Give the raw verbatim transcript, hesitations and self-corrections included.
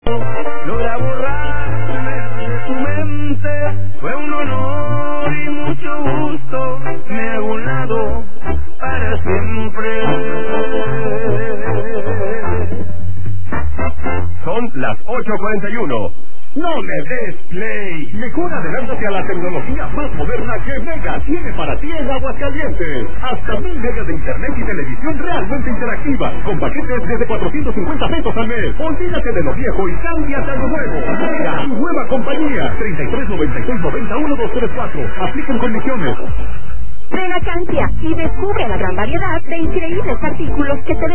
Logra borrarme de tu mente. Fue un honor y mucho gusto. Me hago un lado para siempre. Son las ocho cuarenta y uno. ¡No le des play! Mejor adelántate a la tecnología más moderna que Mega tiene para ti en Aguascalientes. Hasta mil megas de internet y televisión realmente interactiva, con paquetes desde cuatrocientos cincuenta pesos al mes. Olvídate de lo viejo y cámbiate a lo nuevo. Mega, tu nueva compañía. treinta y tres noventa y seis noventa y uno dos tres cuatro. Aplican condiciones. Ven a Cancia y descubre la gran variedad de increíbles artículos que te